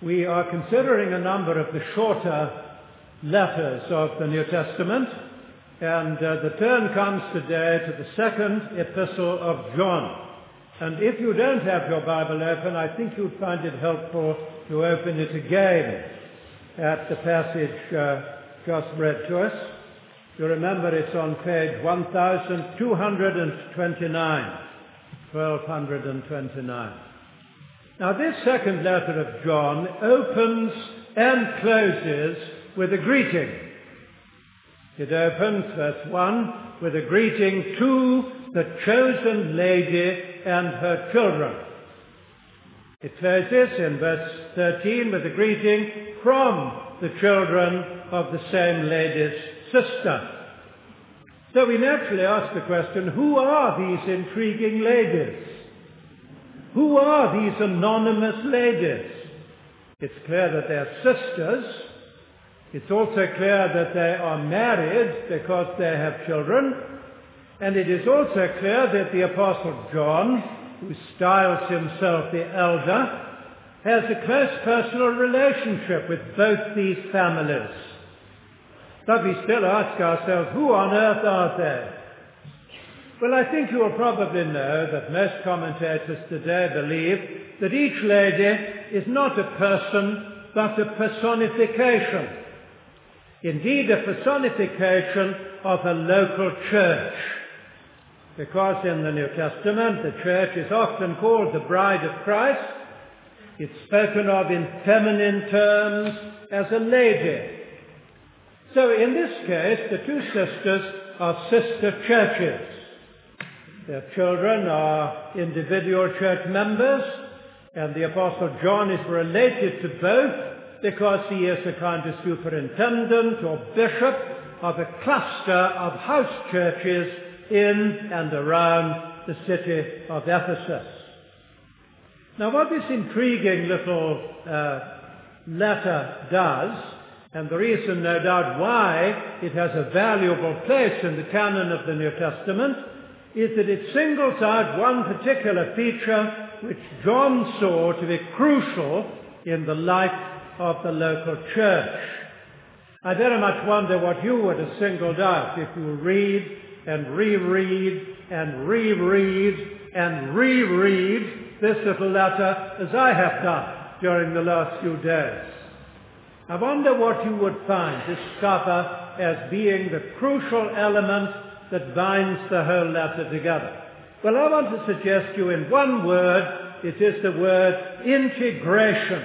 We are considering a number of the shorter letters of the New Testament, and the turn comes today to the second epistle of John. And if you don't have your Bible open, I think you'd find it helpful to open it again at the passage just read to us. You remember it's on page 1229. 1229. Now this second letter of John opens and closes with a greeting. It opens, verse 1, with a greeting to the chosen lady and her children. It closes in verse 13 with a greeting from the children of the same lady's sister. So we naturally ask the question, who are these intriguing ladies? Who are these anonymous ladies? It's clear that they're sisters. It's also clear that they are married because they have children. And it is also clear that the Apostle John, who styles himself the elder, has a close personal relationship with both these families. But we still ask ourselves, who on earth are they? Well, I think you will probably know that most commentators today believe that each lady is not a person, but a personification. Indeed, a personification of a local church. Because in the New Testament, the church is often called the bride of Christ. It's spoken of in feminine terms as a lady. So in this case, the two sisters are sister churches. Their children are individual church members, and the Apostle John is related to both because he is a kind of superintendent or bishop of a cluster of house churches in and around the city of Ephesus. Now what this intriguing little letter does, and the reason no doubt why it has a valuable place in the canon of the New Testament, is that it singles out one particular feature which John saw to be crucial in the life of the local church. I very much wonder what you would have singled out if you read and reread and reread and reread this little letter as I have done during the last few days. I wonder what you would discover as being the crucial element that binds the whole letter together. Well, I want to suggest to you in one word, it is the word integration.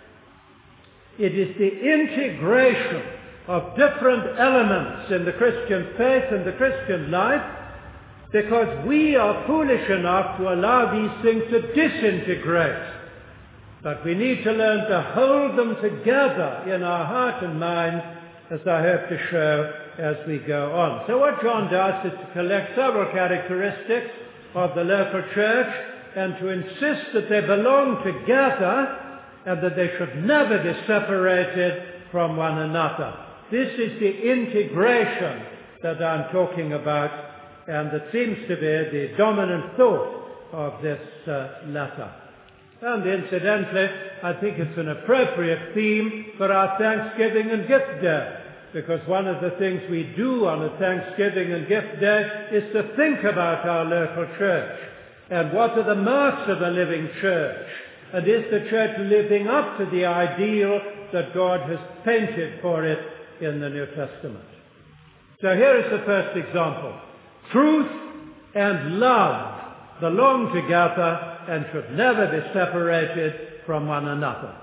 It is the integration of different elements in the Christian faith and the Christian life, because we are foolish enough to allow these things to disintegrate. But we need to learn to hold them together in our heart and mind, as I hope to show as we go on. So what John does is to collect several characteristics of the local church and to insist that they belong together and that they should never be separated from one another. This is the integration that I'm talking about, and that seems to be the dominant thought of this letter. And incidentally, I think it's an appropriate theme for our Thanksgiving and Gift Day, because one of the things we do on a Thanksgiving and Gift Day is to think about our local church and what are the marks of a living church, and is the church living up to the ideal that God has painted for it in the New Testament. So here is the first example. Truth and love belong together and should never be separated from one another.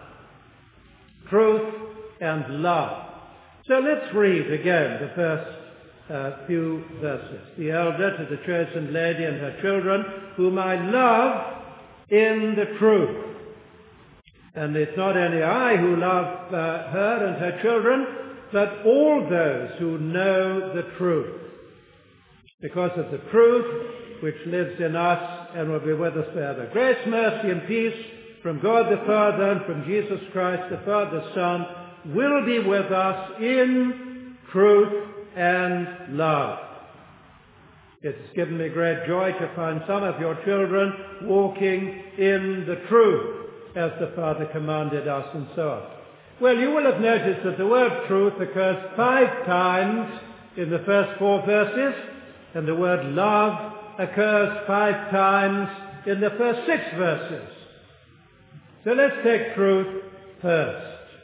Truth and love. So let's read again the first few verses. The elder to the chosen lady and her children, whom I love in the truth. And it's not only I who love her and her children, but all those who know the truth. Because of the truth which lives in us and will be with us forever. Grace, mercy, and peace from God the Father and from Jesus Christ, the Father, Son, will be with us in truth and love. It's given me great joy to find some of your children walking in the truth. as the Father commanded us, and so on. Well, you will have noticed that the word truth occurs 5 times in the first 4 verses, and the word love occurs 5 times in the first 6 verses. So let's take truth first.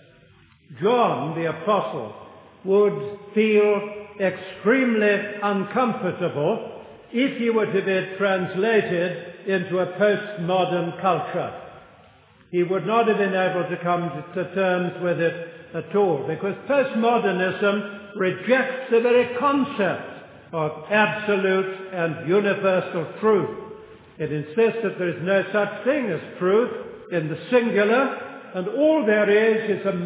John, the apostle, would feel extremely uncomfortable if he were to be translated into a postmodern culture. He would not have been able to come to terms with it at all, because postmodernism rejects the very concept of absolute and universal truth. It insists that there is no such thing as truth in the singular, and all there is a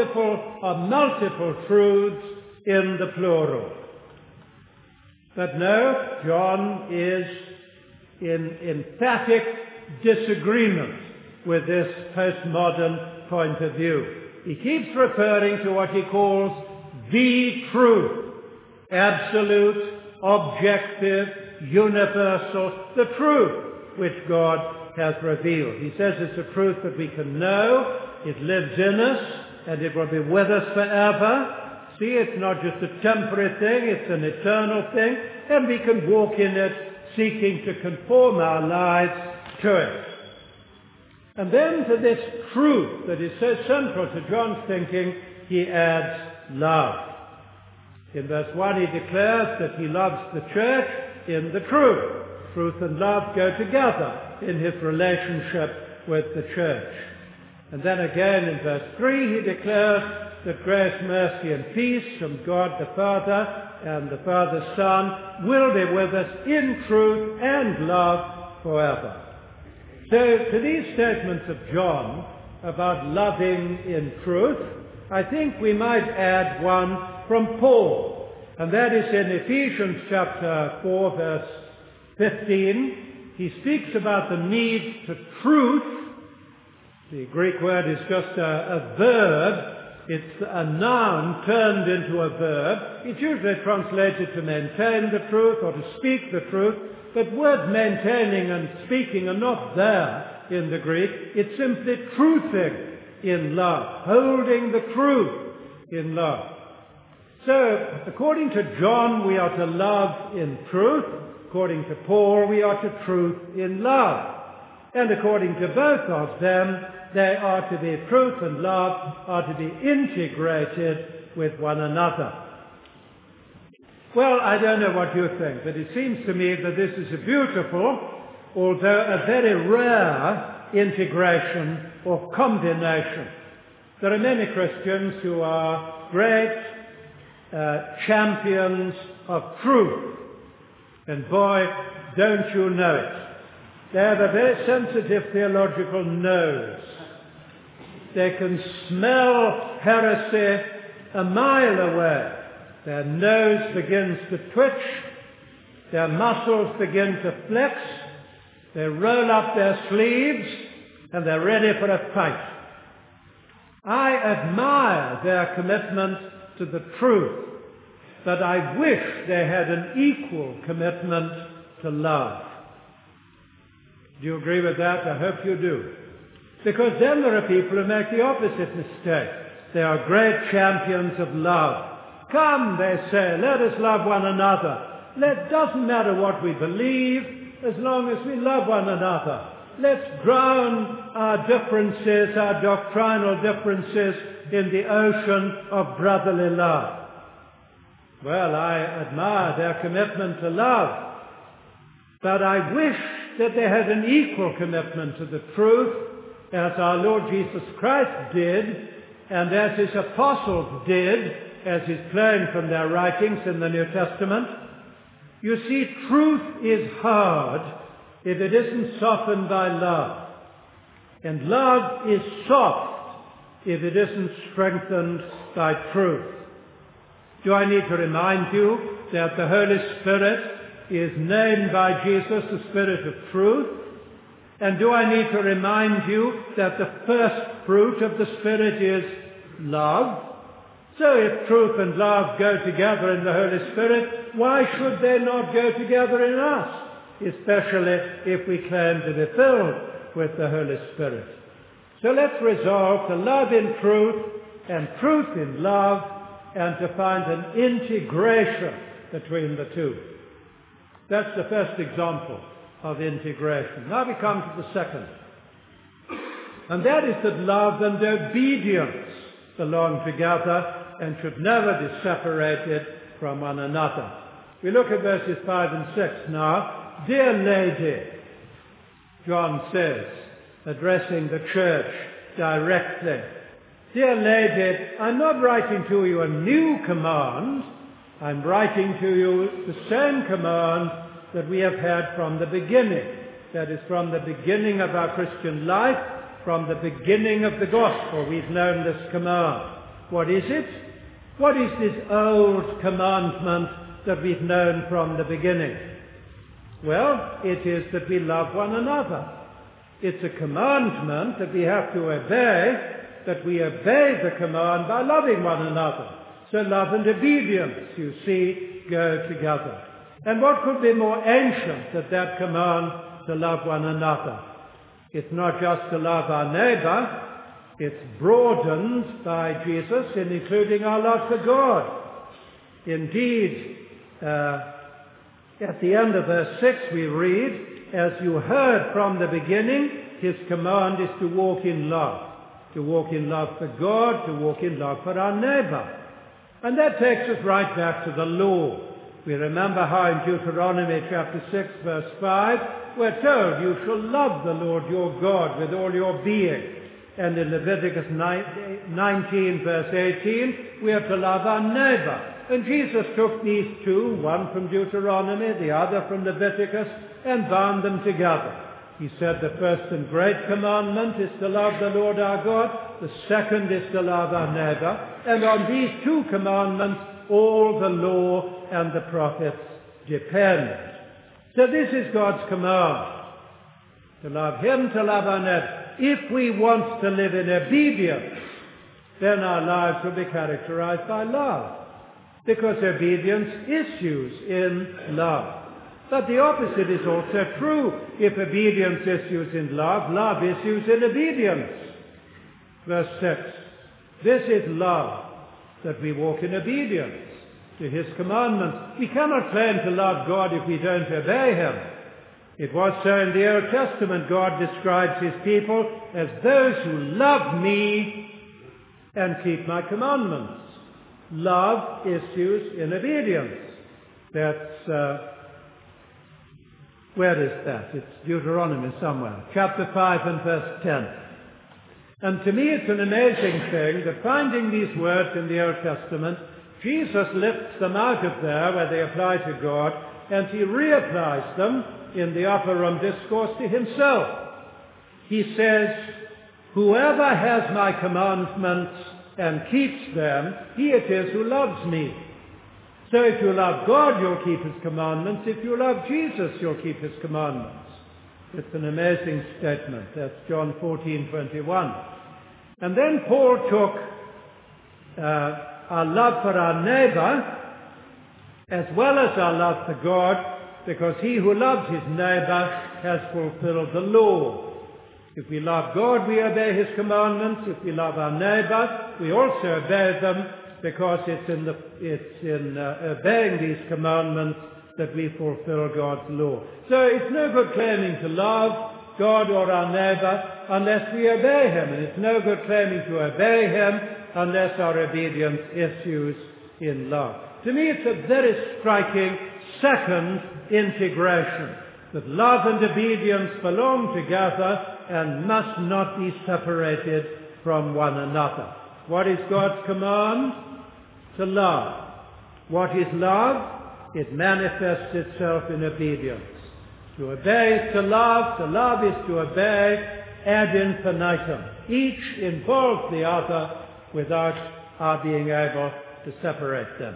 multiple truths in the plural. But no, John is in emphatic disagreement with this postmodern point of view. He keeps referring to what he calls the truth, absolute, objective, universal, the truth which God has revealed. He says it's a truth that we can know, it lives in us, and it will be with us forever. See, it's not just a temporary thing, it's an eternal thing, and we can walk in it seeking to conform our lives to it. And then to this truth that is so central to John's thinking, he adds love. In verse 1 he declares that he loves the church in the truth. Truth and love go together in his relationship with the church. And then again in verse 3 he declares that grace, mercy and peace from God the Father and the Father Son will be with us in truth and love forever. So to these statements of John about loving in truth, I think we might add one from Paul, and that is in Ephesians chapter 4 verse 15. He speaks about the need to truth. The Greek word is just a verb. It's a noun turned into a verb. It's usually translated to maintain the truth or to speak the truth, but words maintaining and speaking are not there in the Greek. It's simply truthing in love, holding the truth in love. So, according to John, we are to love in truth. According to Paul, we are to truth in love. And according to both of them, they are to be, truth and love are to be integrated with one another. Well, I don't know what you think, but it seems to me that this is a beautiful, although a very rare integration or combination. There are many Christians who are great champions of truth. And boy, don't you know it. They have a very sensitive theological nose. They can smell heresy a mile away. Their nose begins to twitch. Their muscles begin to flex. They roll up their sleeves and they're ready for a fight. I admire their commitment to the truth, but I wish they had an equal commitment to love. Do you agree with that? I hope you do. Because then there are people who make the opposite mistake. They are great champions of love. Come, they say, let us love one another. It doesn't matter what we believe, as long as we love one another. Let's drown our differences, our doctrinal differences, in the ocean of brotherly love. Well, I admire their commitment to love, but I wish that they had an equal commitment to the truth, as our Lord Jesus Christ did, and as his apostles did, as is plain from their writings in the New Testament. You see, truth is hard if it isn't softened by love. And love is soft if it isn't strengthened by truth. Do I need to remind you that the Holy Spirit is named by Jesus the Spirit of truth? And do I need to remind you that the first fruit of the Spirit is love? So if truth and love go together in the Holy Spirit, why should they not go together in us? Especially if we claim to be filled with the Holy Spirit. So let's resolve to love in truth and truth in love, and to find an integration between the two. That's the first example of integration. Now we come to the second. And that is that love and obedience belong together and should never be separated from one another. We look at verses 5 and 6 now. Dear lady, John says, addressing the church directly, dear lady, I'm not writing to you a new command. I'm writing to you the same command that we have had from the beginning. That is, from the beginning of our Christian life, from the beginning of the gospel, we've known this command. What is it? What is this old commandment that we've known from the beginning? Well, it is that we love one another. It's a commandment that we have to obey, that we obey the command by loving one another. So love and obedience, you see, go together. And what could be more ancient than that command to love one another? It's not just to love our neighbor, it's broadened by Jesus in including our love for God. Indeed, at the end of verse 6 we read, as you heard from the beginning, his command is to walk in love. To walk in love for God, to walk in love for our neighbor. And that takes us right back to the law. We remember how in Deuteronomy chapter 6 verse 5, we're told you shall love the Lord your God with all your being. And in Leviticus 19 verse 18, we are to love our neighbor. And Jesus took these two, one from Deuteronomy, the other from Leviticus, and bound them together. He said the first and great commandment is to love the Lord our God. The second is to love our neighbor. And on these two commandments, all the law and the prophets depend. So this is God's command. To love him, to love our neighbor. If we want to live in obedience, then our lives will be characterized by love. Because obedience issues in love. But the opposite is also true. If obedience issues in love, love issues in obedience. Verse 6. This is love, that we walk in obedience to his commandments. We cannot claim to love God if we don't obey him. It was so in the Old Testament. God describes his people as those who love me and keep my commandments. Love issues in obedience. That's, where is that? It's Deuteronomy somewhere. Chapter 5 and verse 10. And to me it's an amazing thing that finding these words in the Old Testament, Jesus lifts them out of there where they apply to God, and he reapplies them in the Upper Room Discourse to himself. He says, whoever has my commandments and keeps them, he it is who loves me. So if you love God, you'll keep his commandments. If you love Jesus, you'll keep his commandments. It's an amazing statement. That's John 14:21. And then Paul took our love for our neighbor as well as our love for God, because he who loves his neighbor has fulfilled the law. If we love God, we obey his commandments. If we love our neighbor, we also obey them, because it's in obeying these commandments that we fulfill God's law. So it's no good claiming to love God or our neighbor unless we obey him, and it's no good claiming to obey him unless our obedience issues in love. To me, it's a very striking second integration, that love and obedience belong together and must not be separated from one another. What is God's command? To love. What is love? It manifests itself in obedience. To obey is to love is to obey ad infinitum. Each involves the other without our being able to separate them.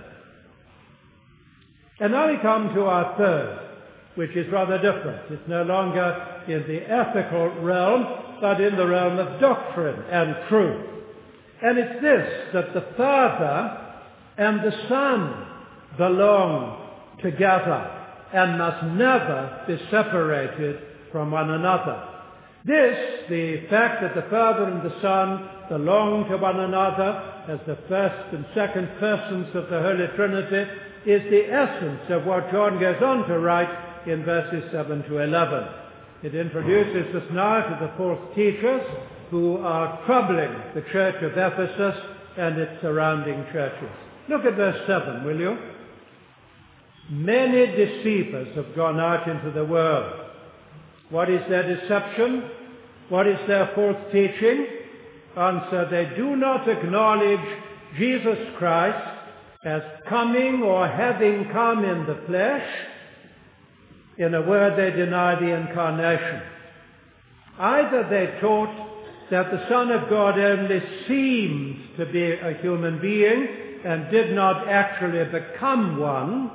And now we come to our third, which is rather different. It's no longer in the ethical realm, but in the realm of doctrine and truth. And it's this, that the Father and the Son belong together and must never be separated from one another. This, the fact that the Father and the Son belong to one another as the first and second persons of the Holy Trinity, is the essence of what John goes on to write in verses 7 to 11. It introduces us now to the false teachers who are troubling the church of Ephesus and its surrounding churches. Look at verse 7, will you? Many deceivers have gone out into the world. What is their deception? What is their false teaching? Answer, they do not acknowledge Jesus Christ as coming or having come in the flesh. In a word, they deny the incarnation. Either they taught that the Son of God only seemed to be a human being and did not actually become one,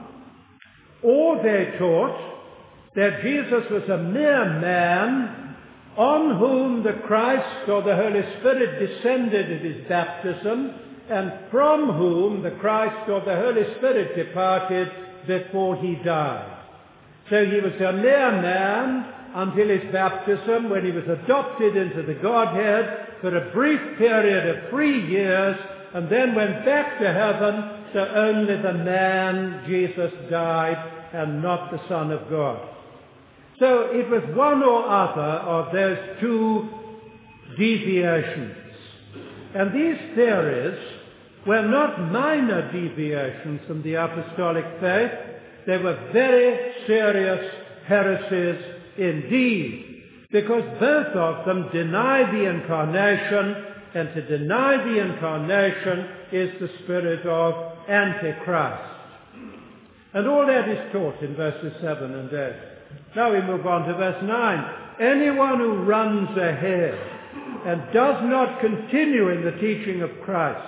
or they taught that Jesus was a mere man on whom the Christ or the Holy Spirit descended at his baptism, and from whom the Christ or the Holy Spirit departed before he died. So he was a mere man until his baptism, when he was adopted into the Godhead for a brief period of 3 years, and then went back to heaven, so only the man Jesus died and not the Son of God. So it was one or other of those two deviations. And these theories were not minor deviations from the apostolic faith. They were very serious heresies indeed, because both of them deny the incarnation, and to deny the incarnation is the spirit of Antichrist. And all that is taught in verses 7 and 8. Now we move on to verse 9. Anyone who runs ahead and does not continue in the teaching of Christ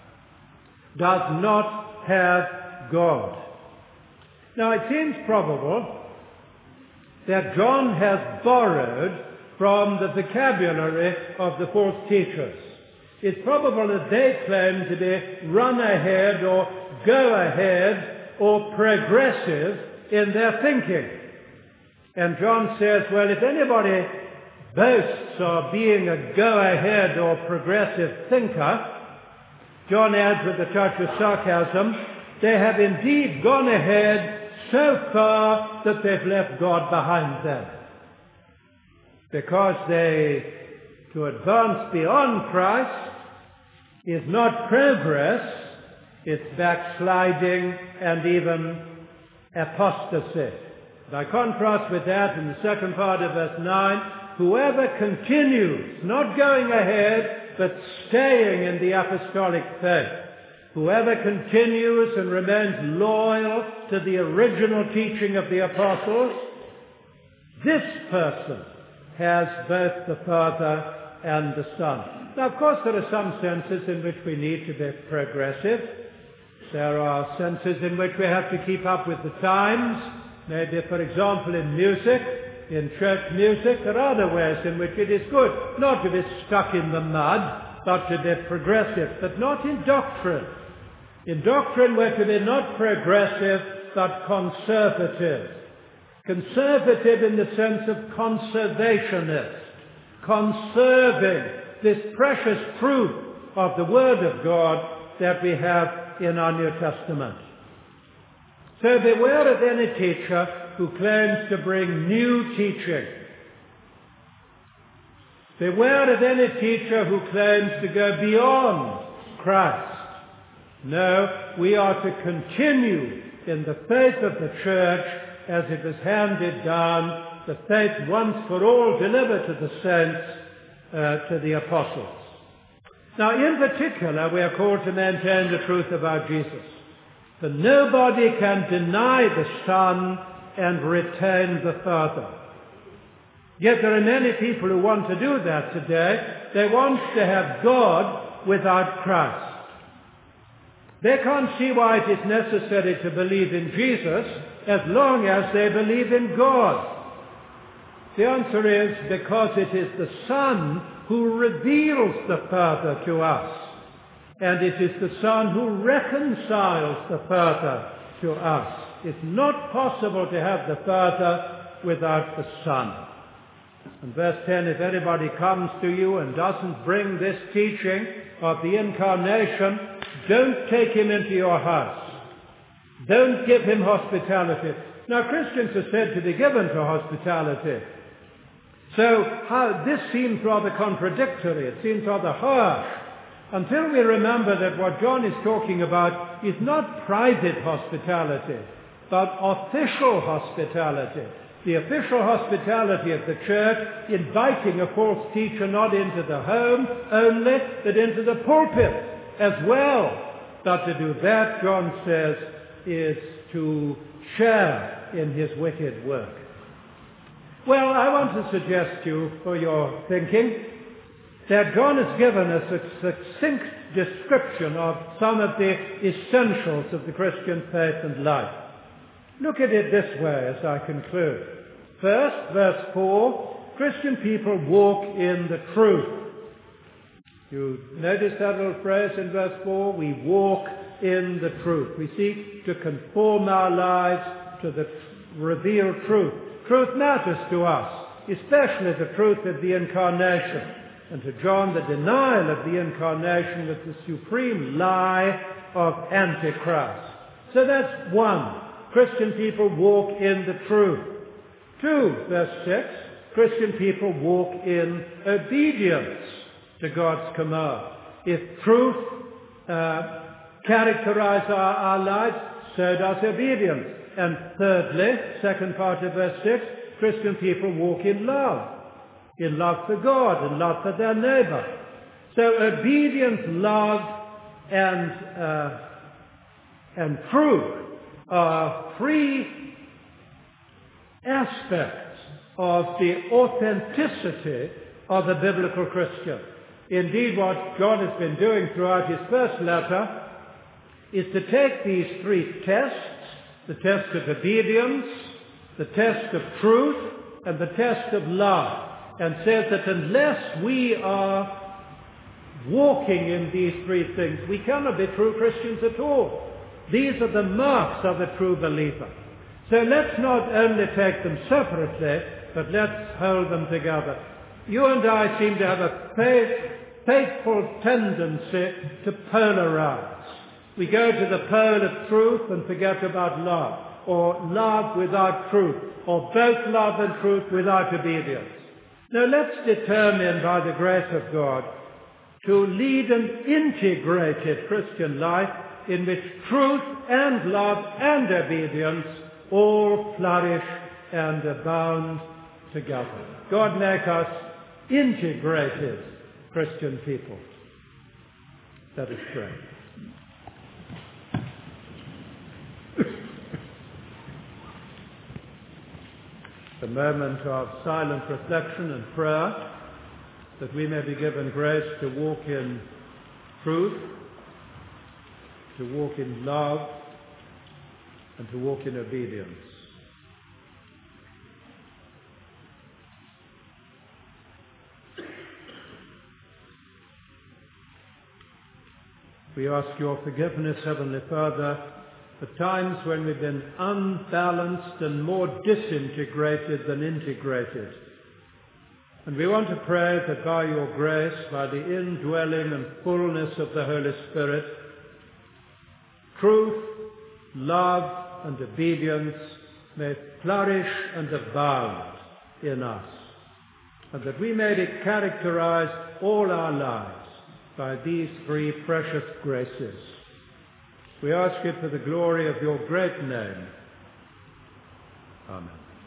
does not have God. Now it seems probable that John has borrowed from the vocabulary of the false teachers. It's probable that they claim to be run ahead or go ahead or progressive in their thinking. And John says, well, if anybody boasts of being a go-ahead or progressive thinker, John adds with a touch of sarcasm, they have indeed gone ahead so far that they've left God behind them. Because to advance beyond Christ is not progress, it's backsliding and even apostasy. By contrast with that, in the second part of verse 9, whoever continues, not going ahead, but staying in the apostolic faith, whoever continues and remains loyal to the original teaching of the apostles, this person has both the Father and the Son. Now, of course, there are some senses in which we need to be progressive. There are senses in which we have to keep up with the times. Maybe, for example, in music, in church music, there are other ways in which it is good not to be stuck in the mud, but to be progressive, but not in doctrine. In doctrine, we're to be not progressive, but conservative. Conservative in the sense of conservationist, conserving this precious truth of the Word of God that we have in our New Testament. So beware of any teacher who claims to bring new teaching. Beware of any teacher who claims to go beyond Christ. No, we are to continue in the faith of the church as it was handed down, the faith once for all delivered to the saints, to the apostles. Now, in particular, we are called to maintain the truth about Jesus. For nobody can deny the Son and retain the Father. Yet there are many people who want to do that today. They want to have God without Christ. They can't see why it is necessary to believe in Jesus as long as they believe in God. The answer is because it is the Son who reveals the Father to us. And it is the Son who reconciles the Father to us. It's not possible to have the Father without the Son. And verse 10, if anybody comes to you and doesn't bring this teaching of the incarnation, don't take him into your house. Don't give him hospitality. Now, Christians are said to be given to hospitality. So this seems rather contradictory. It seems rather harsh. Until we remember that what John is talking about is not private hospitality, but official hospitality. The official hospitality of the church, inviting a false teacher not into the home only, but into the pulpit as well. But to do that, John says, is to share in his wicked work. Well, I want to suggest to you, for your thinking, that John has given us a succinct description of some of the essentials of the Christian faith and life. Look at it this way as I conclude. First, verse 4, Christian people walk in the truth. You notice that little phrase in verse 4? We walk in the truth. We seek to conform our lives to the revealed truth. Truth matters to us, especially the truth of the incarnation. And to John, the denial of the incarnation was the supreme lie of Antichrist. So that's one. Christian people walk in the truth. 2, verse 6, Christian people walk in obedience to God's command. If truth characterizes our lives, so does obedience. And thirdly, second part of verse 6, Christian people walk in love for God, in love for their neighbor. So obedience, love, and truth are three aspects of the authenticity of the biblical Christian. Indeed, what John has been doing throughout his first letter is to take these three tests, the test of obedience, the test of truth, and the test of love, and says that unless we are walking in these three things, we cannot be true Christians at all. These are the marks of a true believer. So let's not only take them separately, but let's hold them together. You and I seem to have a faithful tendency to polarize. We go to the pole of truth and forget about love, or love without truth, or both love and truth without obedience. Now let's determine by the grace of God to lead an integrated Christian life in which truth and love and obedience all flourish and abound together. God make us integrated Christian people. Let us pray. A moment of silent reflection and prayer, that we may be given grace to walk in truth, to walk in love, and to walk in obedience. We ask your forgiveness, Heavenly Father, for times when we've been unbalanced and more disintegrated than integrated. And we want to pray that by your grace, by the indwelling and fullness of the Holy Spirit, truth, love, and obedience may flourish and abound in us, and that we may characterize all our lives by these three precious graces. We ask it for the glory of your great name. Amen.